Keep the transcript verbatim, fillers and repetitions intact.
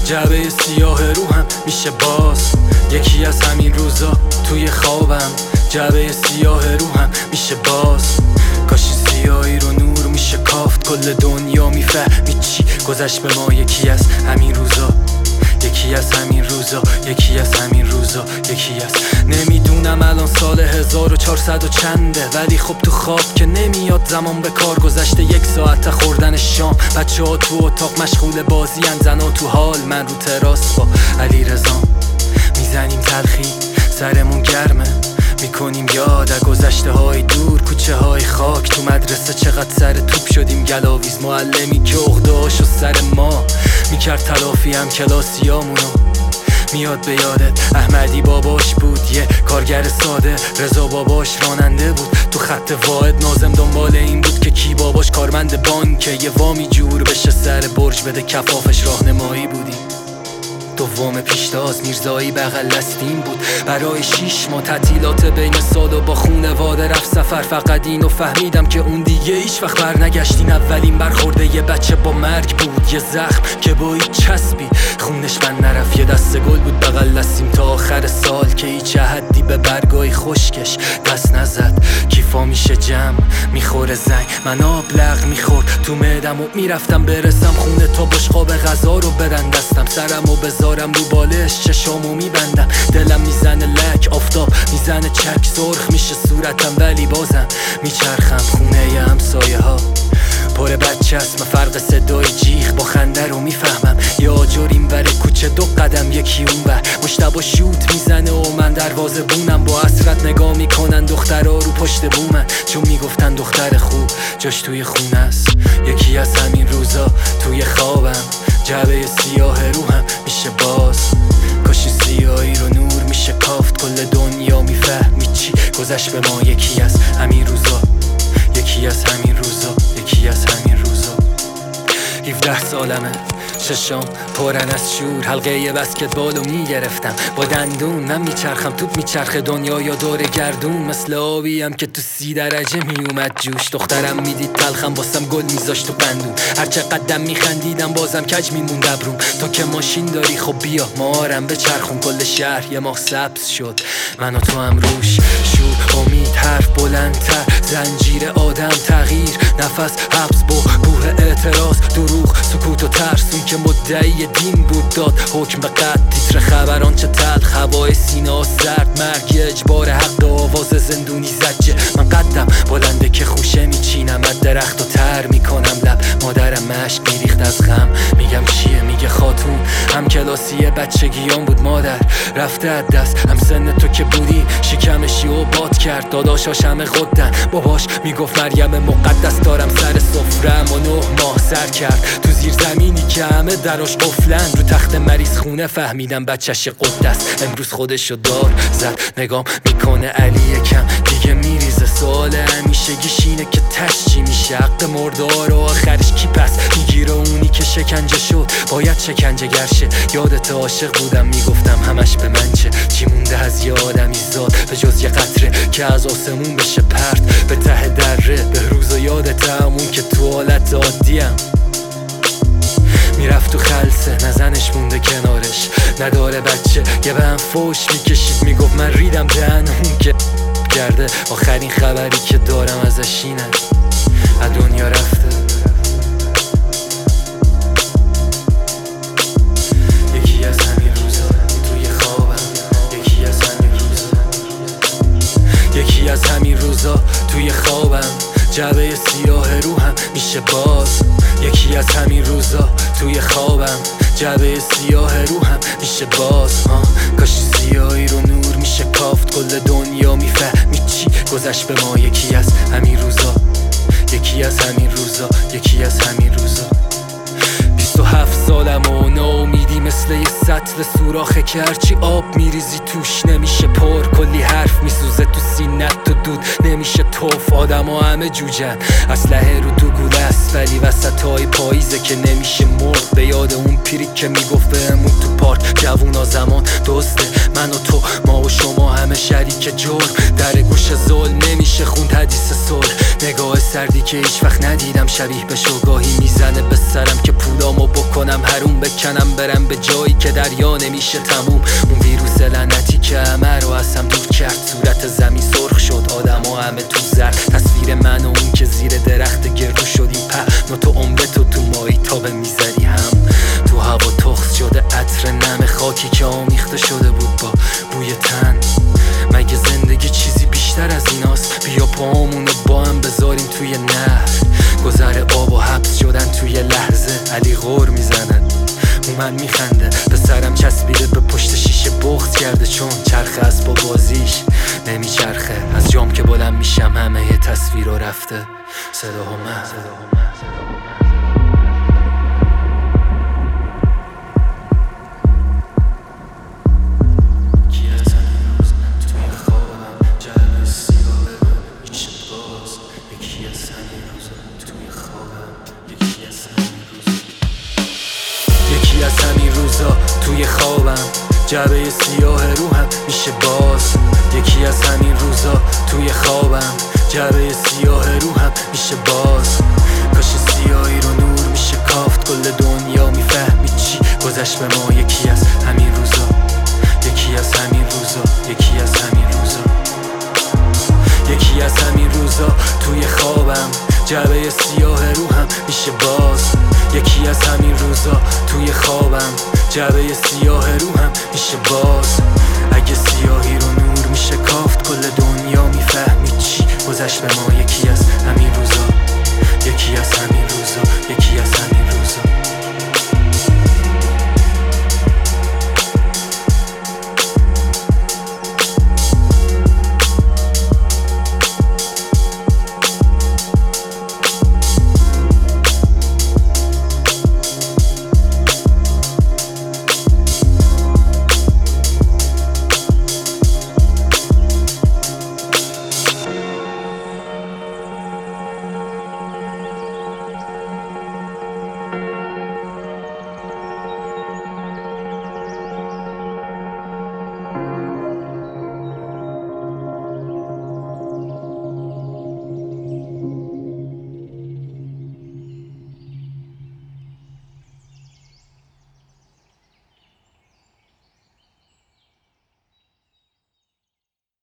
جعبه سیاه روحم میشه باز. یکی از همین روزا توی خوابم، جعبه سیاه روحم میشه باز. کاش این سیاهی رو نور میشه کافت، کل دنیا میفهمی چی گذشت به ما. یکی از همین روزا، یکی از همین روزا، یکی از همین روزا، یکی از نمیدونم الان سال هزار و چهارصد و چنده، ولی خب تو خواب که نمیاد زمان به کار گذشته. یک ساعت خوردن شام، بچه ها تو اتاق مشغول بازی ان، زنا تو حال، من رو تراس با علی رضا میزنیم تلخی، سرمون گرمه میکنیم یاد از گذشته های دور، کوچه های خاک تو مدرسه چقدر سر توپ شدیم گلاویز. معلمی که عقده‌هاشو سر ما میکرد تلافی، هم کلاسیامونو میاد به یادت. احمدی باباش بود یه کارگر ساده، رضا باباش راننده بود تو خط واحد، ناظم دنبال این بود که کی باباش کارمند بانکه، یه وامی جور بشه سر برج بده کفافش راهنمایی بودیم. دوم پیشتاز میرزایی بغل لستیم بود، برای شیش ماه تعطیلات بین سال و با خونواده رفت سفر. فقط اینو فهمیدم که اون دیگه هیچ وقت بر نگشتین. اولین برخورده یه بچه با مرگ بود، یه زخم که با هیچ چسبی خونش من نرفت. یه دسته گل بود بغل لستیم تا آخر سال که هیچ حدی به برگای خشکش دست نزد. کیفا میشه جمع میخوره زنگ، من آب لغ میخورد تو معدم و میرفتم برسم خونه تا بشقاب غذا رو بدن دستم. سرم و بذارم رو بالش، چشامو میبندم، دلم میزنه لک، آفتاب میزنه چک، سرخ میشه صورتم ولی بازم میچرخم. خونه همسایه ها پر بچه است، من فرق صدای جیغ با خنده رو میفهمم. یه آجر این ور کوچه دو قدم یکی اون ور، مشتبه شوت میزنه و من دروازه بونم. با حسرت نگاه میکنن دخترها رو پشت بومن، چون میگفتن دختر خوب جاش توی خونه است. یکی از همین روزا توی خوابم، جعبه سیاه روحم میشه باز. کاش سیاهی رو نور میشه کافت، کل دنیا میفهمی چی گذشت به ما. یکی از همین روزا، یکی از همین روزا، یکی از همین روزا. هفده سالمه، ششم پرن از شور، حلقه بسکتبالو میگرفتم با دندون. من میچرخم توپ میچرخه دنیا یا دور گردون، مثل آبیم که تو سی درجه میومد جوش. دخترم میدید تلخم واسم گل میذاشت تو بندون، هرچه قدم میخندیدم بازم کج میموند ابروم. تو که ماشین داری خب بیا مارم بچرخون، کل شهر یه ماه سبز شد، من و تو هم روش. شور امید حرف بلندتر، زنجیر آدم تغییر، نفس حبس با بوه اعتراض، دروغ سکوت و ترسون که مدعی دین بود داد حکم به قتل. تیتر خبران چه تلخ، هوای سینه سرد، مرگ اجبار حق آواز زندونی زجه. من قدم بلنده که خوشه میچینم از درخت و تر میکنم لب. مادرم مشک میریخت از غم، میگم چیه؟ میگه خاتون هم کلاسی بچگیام بود، مادر رفته از دست. هم سن تو که بودی شکمشی و باد کرد، داداشاش همه غدن. باباش میگفت مریم مقدس دارم سر سفرم و نه ماه سر کرد تو زیر زمینی که همه دراش قفلن. رو تخت مریض خونه فهمیدم بچهش قدس، امروز خودشو دار زد. نگام میکنه علی یکم دیگه میریزه، سوال همیشگیش اینه که تش چی میشه؟ حق مردار و آخرش کی پس میگیره؟ اونی که شکنجه شد باید شکنجه گرشه. یادت عاشق بودم میگفتم همش به من چه؟ چی مونده از یه آدمی زاد به جز یه قطره که از آسمون بشه پرت به ته دره؟ به روز و یادت همون که تو حالت عادیم میرفت تو خلصه، نزنش مونده کنارش، نداره بچه یه به هم فوش میکشید. میگفت من ریدم دهن اون که کرده، آخرین خبری که دارم ازش اینه از دنیا رفته. یکی از همین روزا توی خوابم، یکی از همین روزا، یکی از همین روزا توی خوابم، جعبه سیاه روحم میشه باز. یکی از همین روزا توی خوابم، جعبه سیاه روحم میشه باز. ها کاش سیاهی رو نور میشه کافت، کل دنیا میفهمی چی گذشت به ما. یکی از همین روزا، یکی از همین روزا، یکی از همین روزا. بیست و هفت سالم و ناامیدی مثل یه سطل سوراخه که هرچی آب میریزی توش نمیشه پر. کلی حرف میسوزه تو سینت، تو دود نمیشه توف. آدم ها همه جوجن، اسلحه رو تو گوله است ولی وسط های پاییزه که نمیشه مرد. به یاد اون پیری که میگفت بهمون تو پارک جوونا زمان دزده، من و تو ما و شما همه شریک جرم. در گوش ظلم نمیشه خوند حدیث صلح. نگاه سردی که هیچ وقت ندیدم شبیه به شوگاهی میزنه به سرم که پولامو بکنم حروم، بکنم برم به جایی که دریا نمیشه تموم. اون ویروس لعنتی که همه رو از هم دور کرد، صورت زمین سرخ شد، آدم ها همه تو زرد. تصویر من و اون که زیر درخت گردو شدیم په، ما تو عمرتو تو مایی تابه میزدی هم. تو هوا تخص شده عطر نم خاکی که آمیخته شده بود با بوی تن. مگه زندگی چیزی بیشتر از ایناست؟ بیا پاهامونو با هم بذاریم توی نهر. گذر آب و حبس شدن توی لحظه، علی غور میزند من میخنده. به سرم چسبیده به پشت شیشه بغض کرده، چون چرخه از با بازیش نمیچرخه. از جام که بلند میشم همه یه تصویر رو رفته صدا و من. یکی از همین روزا توی خوابم جعبه سیاه روحم میشه باز. یکی از همین روزا توی خوابم جعبه سیاه روحم میشه باز. کاش سیاهی رو نور میشه کافت، کل دنیا میفهمی چی گذشت به ما. یکی از همین روزا یکی از همین روزا یکی از همین روزا یکی از همین روزا توی خوابم جعبه سیاه روحم میشه باز. یکی از همین روزا توی خوابم جعبه سیاه روحم میشه باز. اگه سیاهی رو نور میشه کافت، کل دنیا میفهمی چی گذشت به ما. یکی